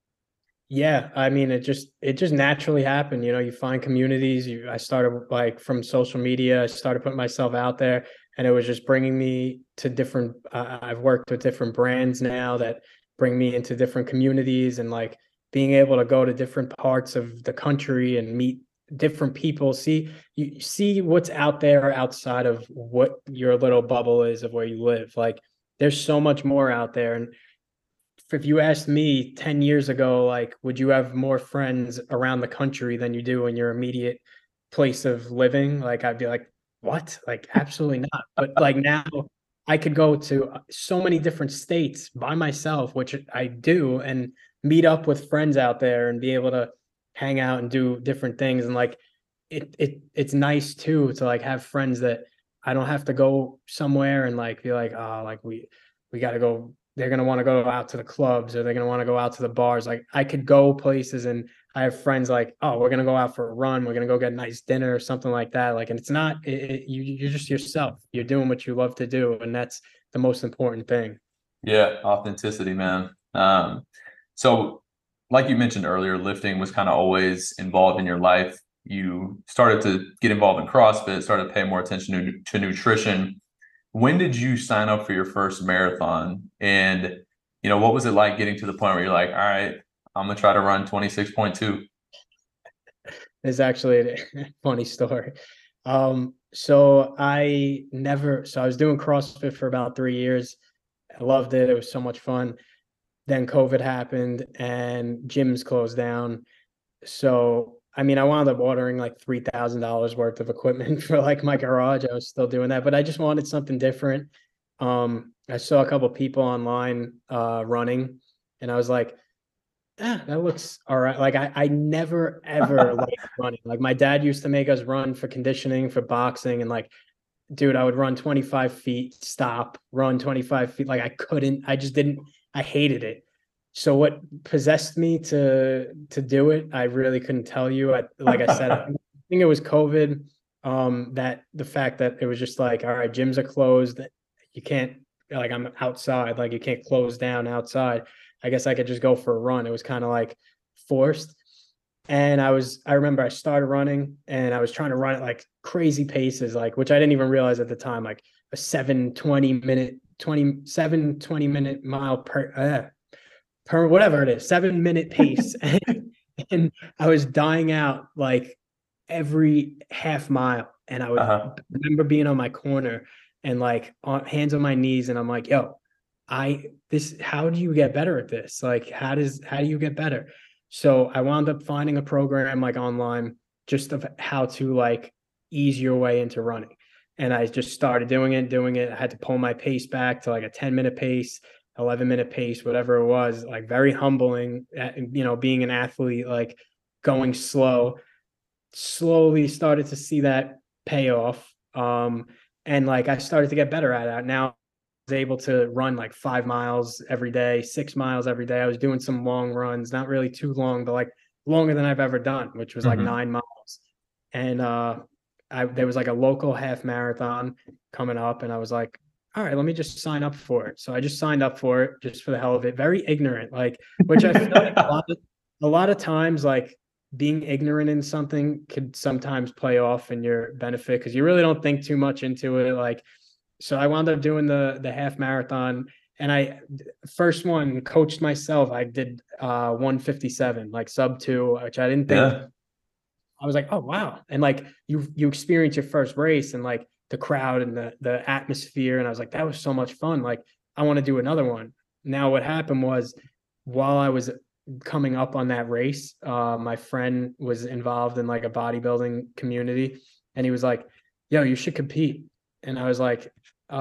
Yeah, I mean, it just naturally happened. You find communities. I started like from social media. I started putting myself out there, and it was just bringing me to different. I've worked with different brands now that bring me into different communities, and like being able to go to different parts of the country and meet different people. You see what's out there outside of what your little bubble is of where you live. Like, there's so much more out there, and if you asked me 10 years ago, like, would you have more friends around the country than you do in your immediate place of living? Like, I'd be like, what? Like, absolutely not. But like now I could go to so many different states by myself, which I do, and meet up with friends out there and be able to hang out and do different things. And like, it's nice too, to like have friends that I don't have to go somewhere and like be like, oh, like we got to go, they're going to want to go out to the clubs or they're going to want to go out to the bars. Like I could go places and I have friends like, oh, we're going to go out for a run. We're going to go get a nice dinner or something like that. Like, and it's not, you're just yourself. You're doing what you love to do. And that's the most important thing. Yeah, authenticity, man. So like you mentioned earlier, lifting was kind of always involved in your life. You started to get involved in CrossFit, started to pay more attention to nutrition. when did you sign up for your first marathon? And, what was it like getting to the point where you're like, all right, I'm going to try to run 26.2? It's actually a funny story. So I was doing CrossFit for about 3 years. I loved it. It was so much fun. Then COVID happened and gyms closed down. So, I mean, I wound up ordering like $3,000 worth of equipment for like my garage. I was still doing that, but I just wanted something different. I saw a couple people online running, and I was like, that looks all right. Like I never ever liked running. Like my dad used to make us run for conditioning for boxing, and like, dude, I would run 25 feet, stop, run 25 feet. Like I couldn't, I just didn't, I hated it. So what possessed me to do it, I really couldn't tell you. Like I said, I think it was COVID. That the fact that it was just like, all right, gyms are closed. You can't, like, I'm outside, like you can't close down outside. I guess I could just go for a run. It was kind of like forced. And I remember I started running and I was trying to run at like crazy paces, like, which I didn't even realize at the time, like a 7 20 minute mile per whatever it is, 7 minute pace. And I was dying out like every half mile. And I would remember being on my corner and like hands on my knees. And I'm like, yo, how do you get better at this? Like, how do you get better? So I wound up finding a program like online just of how to like ease your way into running. And I just started doing it. I had to pull my pace back to like a 10-minute pace, 11-minute pace, whatever it was, like very humbling, being an athlete, like going slowly started to see that payoff. And like I started to get better at it. Now I was able to run like 5 miles every day, 6 miles every day. I was doing some long runs, not really too long, but like longer than I've ever done, which was like 9 miles. And there was like a local half marathon coming up, and I was like, all right, let me just sign up for it. So I just signed up for it just for the hell of it. Very ignorant, like, which I feel like a lot of times, like being ignorant in something could sometimes play off in your benefit because you really don't think too much into it. Like, so I wound up doing the half marathon, and I first one coached myself. I did 1:57, like sub 2, which I didn't think. Yeah. I was like, oh wow. And like you experience your first race and like the crowd and the atmosphere. And I was like, that was so much fun. Like, I want to do another one. Now what happened was, while I was coming up on that race, my friend was involved in like a bodybuilding community, and he was like, yo, you should compete. And I was like,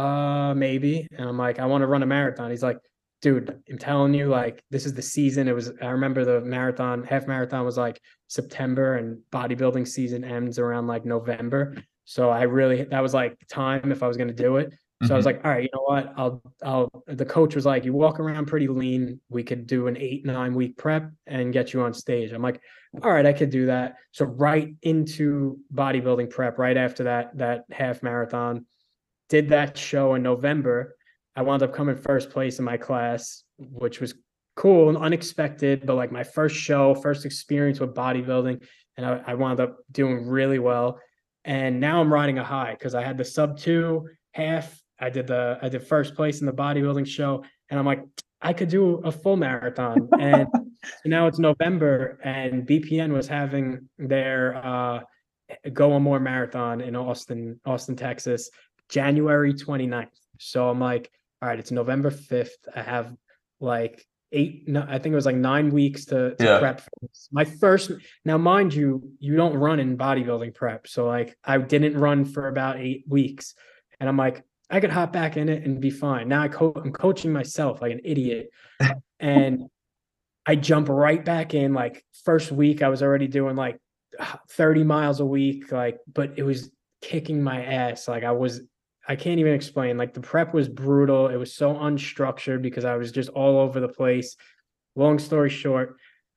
maybe. And I'm like, I want to run a marathon. He's like, dude, I'm telling you, like, this is the season. I remember the half marathon was like September, and bodybuilding season ends around like November. So that was like time if I was going to do it. So I was like, all right, you know what? The coach was like, you walk around pretty lean. We could do an 8-9 week prep and get you on stage. I'm like, all right, I could do that. So right into bodybuilding prep, right after that half marathon, did that show in November. I wound up coming first place in my class, which was cool and unexpected, but like my first experience with bodybuilding. And I wound up doing really well. And now I'm riding a high because I had the sub 2 half. I did first place in the bodybuilding show, and I'm like, I could do a full marathon. And so now it's November, and BPN was having their Go On More marathon in Austin, Texas, January 29th. So I'm like, all right, it's November 5th. I have like I think it was like 9 weeks to prep for this. My first, now mind you, you don't run in bodybuilding prep. So like I didn't run for about 8 weeks, and I'm like, I could hop back in it and be fine. Now I'm coaching myself like an idiot. And I jump right back in. Like first week, I was already doing like 30 miles a week, like, but it was kicking my ass. Like I can't even explain. Like the prep was brutal. It was so unstructured because I was just all over the place. Long story short,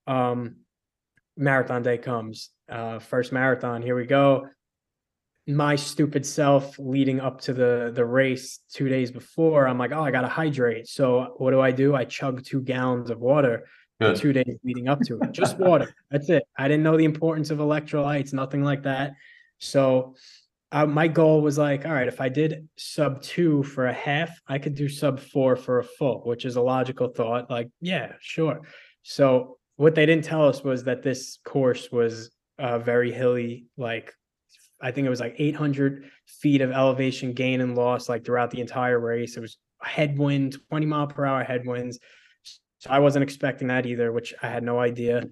marathon day comes. First marathon, here we go. My stupid self leading up to the race 2 days before, I'm like, oh, I gotta hydrate. So what do? I chug 2 gallons of water the 2 days leading up to it. Just water. That's it. I didn't know the importance of electrolytes, nothing like that. So my goal was like, all right, if I did sub 2 for a half, I could do sub 4 for a full, which is a logical thought. Like, yeah, sure. So what they didn't tell us was that this course was very hilly. Like, I think it was like 800 feet of elevation gain and loss, like throughout the entire race. It was headwind, 20-mile-per-hour headwinds. So I wasn't expecting that either, which I had no idea.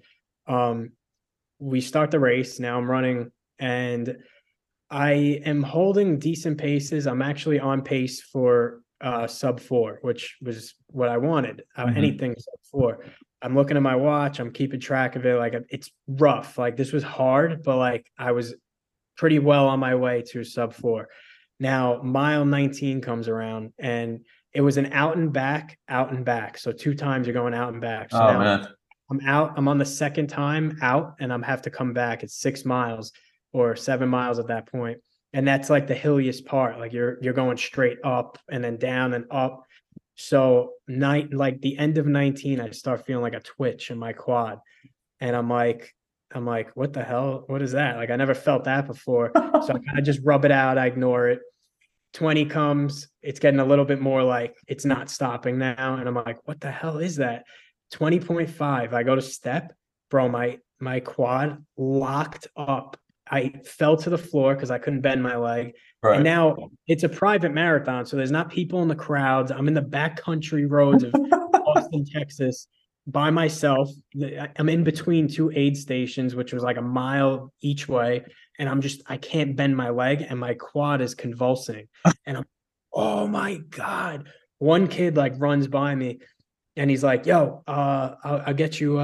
We start the race. Now I'm running, and I am holding decent paces. I'm actually on pace for sub 4, which was what I wanted. Anything sub 4. I'm looking at my watch. I'm keeping track of it. Like, it's rough. Like, this was hard, but like I was pretty well on my way to sub 4. Now, mile 19 comes around, and it was an out and back, out and back. So 2 times you're going out and back. So Oh now man. I'm out. I'm on the second time out, and I'm have to come back. It's 6 miles or 7 miles at that point. And that's like the hilliest part. Like, you're going straight up and then down and up. So like the end of 19, I start feeling like a twitch in my quad. And I'm like, what the hell? What is that? Like, I never felt that before. So I kind of just rub it out. I ignore it. 20 comes, it's getting a little bit more like it's not stopping now. And I'm like, what the hell is that? 20.5. I go to step, bro. My quad locked up. I fell to the floor because I couldn't bend my leg. Right. And now it's a private marathon, so there's not people in the crowds. I'm in the backcountry roads of Austin, Texas, by myself. I'm in between 2 aid stations, which was like a mile each way. And I can't bend my leg, and my quad is convulsing. And I'm, oh my God. One kid like runs by me, and he's like, yo, I'll get you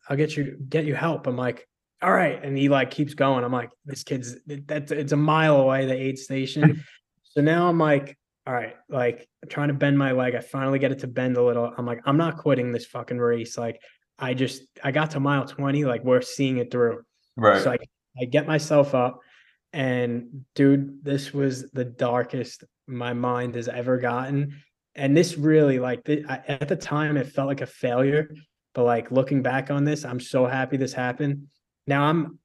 help. I'm like, all right. And he like keeps going. I'm like, it's a mile away, the aid station. So now I'm like, all right, like, I'm trying to bend my leg. I finally get it to bend a little. I'm like, I'm not quitting this fucking race. Like, I got to mile 20, like, we're seeing it through. Right. So I get myself up, and dude, this was the darkest my mind has ever gotten. And this really, like, at the time, it felt like a failure. But like, looking back on this, I'm so happy this happened. Now I'm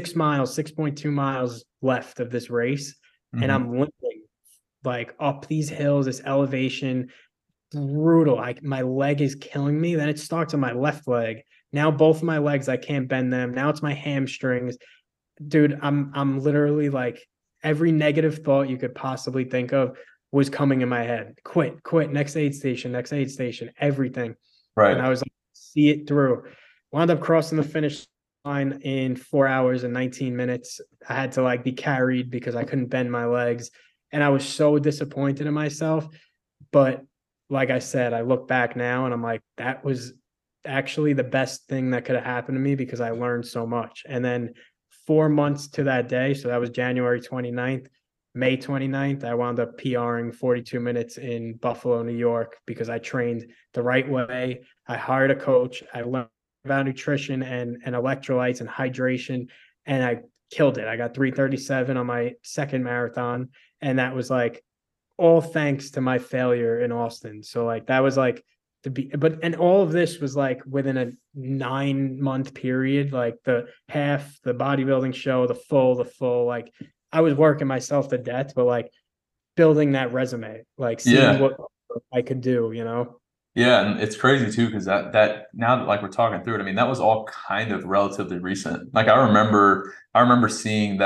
6.2 miles left of this race, and I'm limping like up these hills, this elevation, brutal. My leg is killing me. Then it starts on my left leg. Now both of my legs, I can't bend them. Now it's my hamstrings. Dude, I'm literally like, every negative thought you could possibly think of was coming in my head. Quit, next aid station, everything. Right. And I was like, see it through. Wound up crossing the finish line in 4 hours and 19 minutes. I had to like be carried because I couldn't bend my legs. And I was so disappointed in myself. But like I said, I look back now and I'm like, that was actually the best thing that could have happened to me, because I learned so much. And then 4 months to that day, so that was January 29th, May 29th, I wound up PRing 42 minutes in Buffalo, New York, because I trained the right way. I hired a coach. I learned about nutrition and electrolytes and hydration, and I killed it. I got 3:37 on my second marathon, and that was like all thanks to my failure in Austin. So like, that was like and all of this was like within a 9-month period, like the half, the bodybuilding show, the full, like, I was working myself to death, but like building that resume, like seeing what I could do, Yeah, and it's crazy too, because that now that like we're talking through it, I mean, that was all kind of relatively recent. Like, I remember seeing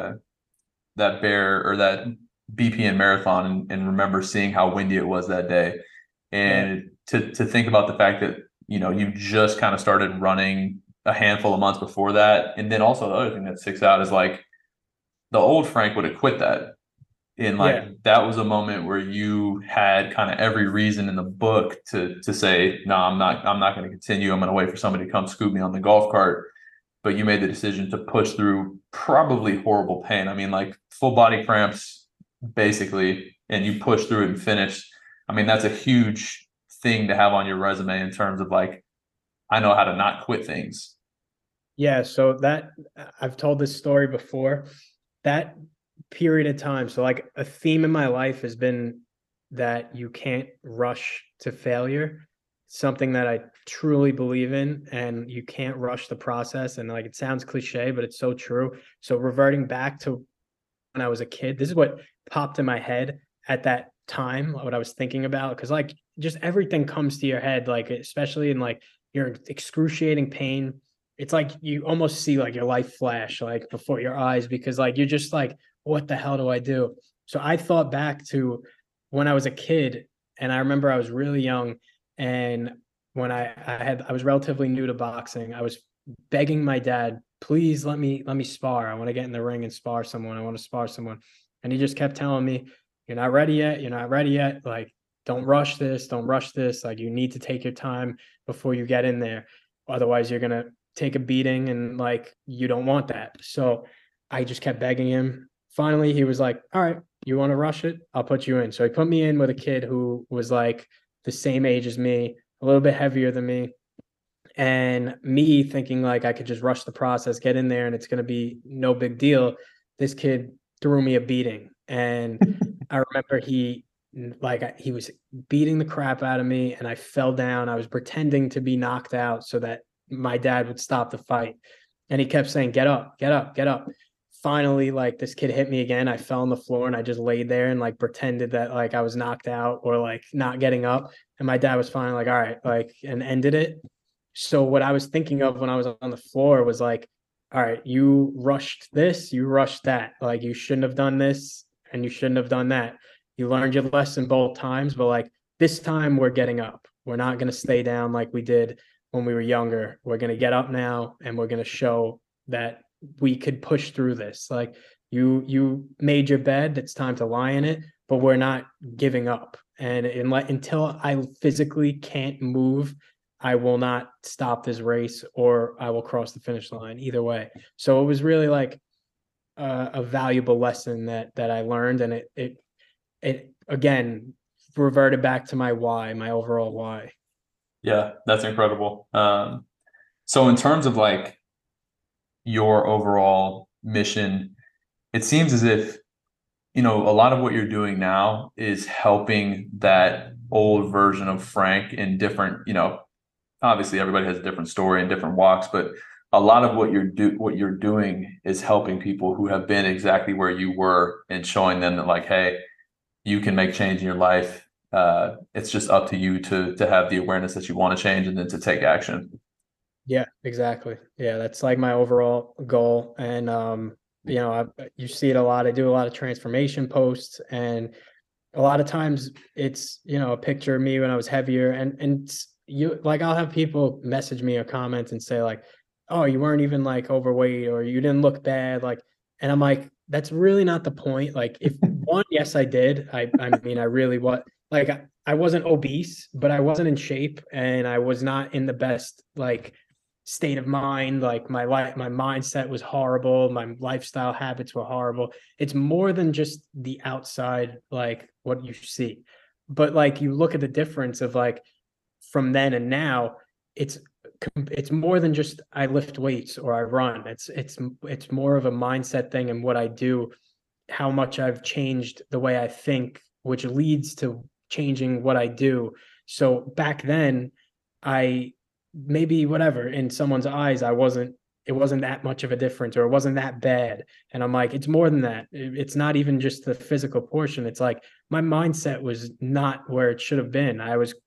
that bear or that BPN marathon, and remember seeing how windy it was that day. And to think about the fact that, you just kind of started running a handful of months before that. And then also the other thing that sticks out is like, the old Frank would have quit that. And like, that was a moment where you had kind of every reason in the book to say, no, I'm not going to continue. I'm going to wait for somebody to come scoop me on the golf cart. But you made the decision to push through probably horrible pain. I mean, like, full body cramps basically, and you pushed through it and finished. I mean, that's a huge thing to have on your resume in terms of like, I know how to not quit things. Yeah. So that, I've told this story before, that period of time. So like, a theme in my life has been that you can't rush to failure, something that I truly believe in, and you can't rush the process. And like, it sounds cliche, but it's so true. So reverting back to I was a kid. This is what popped in my head at that time, what I was thinking about. Cause like just everything comes to your head, like especially in like your excruciating pain. It's like you almost see like your life flash like before your eyes because like you're just like, what the hell do I do? So I thought back to when I was a kid, and I remember I was really young, and when I was relatively new to boxing, I was begging my dad, please let me spar. I want to get in the ring and spar someone. I want to spar someone. And he just kept telling me, you're not ready yet. You're not ready yet. Like, don't rush this. Don't rush this. Like, you need to take your time before you get in there. Otherwise, you're gonna take a beating and like you don't want that. So I just kept begging him. Finally, he was like, all right, you want to rush it? I'll put you in. So he put me in with a kid who was like the same age as me, a little bit heavier than me. And me thinking like I could just rush the process, get in there, and it's going to be no big deal. This kid threw me a beating. And I remember he was beating the crap out of me, and I fell down. I was pretending to be knocked out so that my dad would stop the fight. And he kept saying, get up, get up, get up. Finally, like this kid hit me again. I fell on the floor and I just laid there and like pretended that like I was knocked out or like not getting up. And my dad was finally like, all right, like, and ended it. So what I was thinking of when I was on the floor was like, all right, you rushed this, you rushed that. Like you shouldn't have done this and you shouldn't have done that. You learned your lesson both times, but like this time we're getting up. We're not going to stay down like we did when we were younger. We're going to get up now and we're going to show that we could push through this. Like you made your bed, it's time to lie in it, but we're not giving up. And until I physically can't move, I will not stop this race or I will cross the finish line either way. So it was really like a valuable lesson that I learned, and it again reverted back to my why, my overall why. Yeah, that's incredible. So in terms of like your overall mission, it seems as if, you know, a lot of what you're doing now is helping that old version of Frank in different, you know, obviously everybody has a different story and different walks, but a lot of what you're doing is helping people who have been exactly where you were and showing them that like, hey, you can make change in your life. It's just up to you to have the awareness that you want to change and then to take action. Yeah, exactly. Yeah, that's like my overall goal. And you know, you see it a lot. I do a lot of transformation posts, and a lot of times it's, you know, a picture of me when I was heavier, and you like I'll have people message me or comment and say like, oh, you weren't even like overweight or you didn't look bad, like, and I'm like, that's really not the point. Like if one, yes, I did. I mean, I really was like I wasn't obese, but I wasn't in shape and I was not in the best like state of mind. Like my mindset was horrible, my lifestyle habits were horrible. It's more than just the outside, like what you see, but like you look at the difference of like from then and now, it's it's more than just I lift weights or I run. It's more of a mindset thing and what I do, how much I've changed the way I think, which leads to changing what I do. So back then, I maybe whatever in someone's eyes, it wasn't that much of a difference or it wasn't that bad. And I'm like, it's more than that. It's not even just the physical portion. It's like my mindset was not where it should have been. I was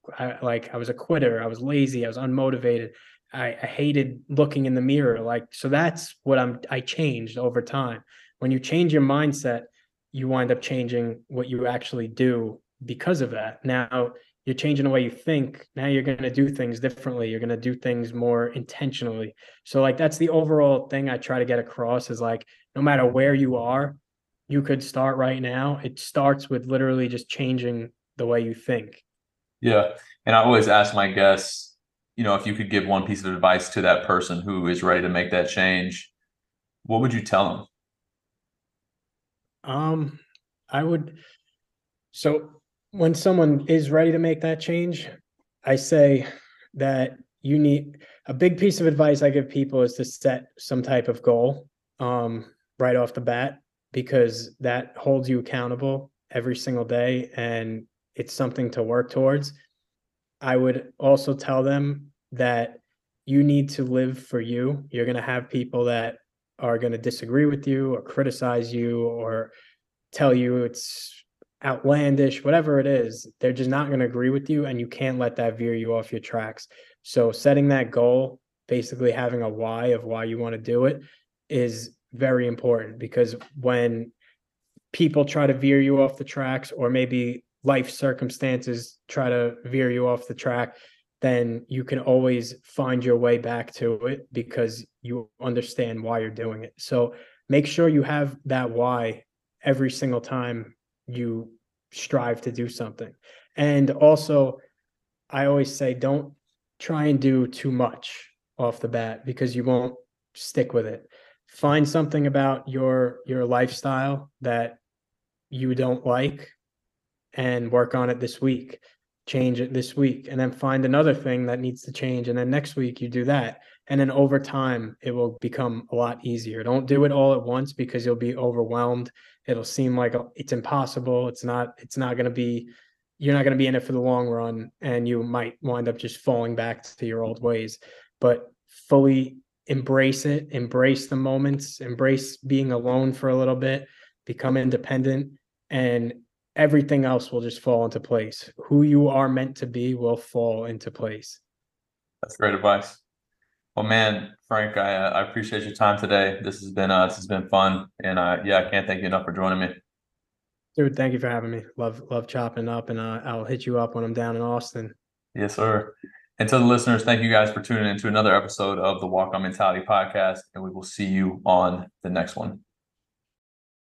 a quitter. I was lazy. I was unmotivated. I hated looking in the mirror. Like, so that's what I changed over time. When you change your mindset, you wind up changing what you actually do because of that. Now you're changing the way you think. Now you're going to do things differently. You're going to do things more intentionally. So like that's the overall thing I try to get across is like no matter where you are, you could start right now. It starts with literally just changing the way you think. Yeah. And I always ask my guests, you know, if you could give one piece of advice to that person who is ready to make that change, what would you tell them? I would so when someone is ready to make that change, I say that you need a big piece of advice I give people is to set some type of goal right off the bat, because that holds you accountable every single day and it's something to work towards. I would also tell them that you need to live for you. You're going to have people that are going to disagree with you or criticize you or tell you it's outlandish, whatever it is, they're just not going to agree with you, and you can't let that veer you off your tracks. So setting that goal, basically having a why of why you want to do it, is very important, because when people try to veer you off the tracks, or maybe life circumstances try to veer you off the track, then you can always find your way back to it because you understand why you're doing it. So make sure you have that why every single time you strive to do something. And also, I always say, don't try and do too much off the bat, because you won't stick with it. Find something about your lifestyle that you don't like and work on it this week. Change it this week, and then find another thing that needs to change, and then next week you do that, and then over time it will become a lot easier. Don't do it all at once, because you'll be overwhelmed. It'll seem like it's impossible. It's not going to be, you're not going to be in it for the long run, and you might wind up just falling back to your old ways. But fully embrace it, embrace the moments, embrace being alone for a little bit, become independent, and everything else will just fall into place. Who you are meant to be will fall into place. That's great advice. Well, man, Frank, I appreciate your time today. This has been fun, and I can't thank you enough for joining me. Dude, thank you for having me. Love chopping up, and I'll hit you up when I'm down in Austin. Yes, sir. And to the listeners, thank you guys for tuning in to another episode of the Walk On Mentality podcast, and we will see you on the next one.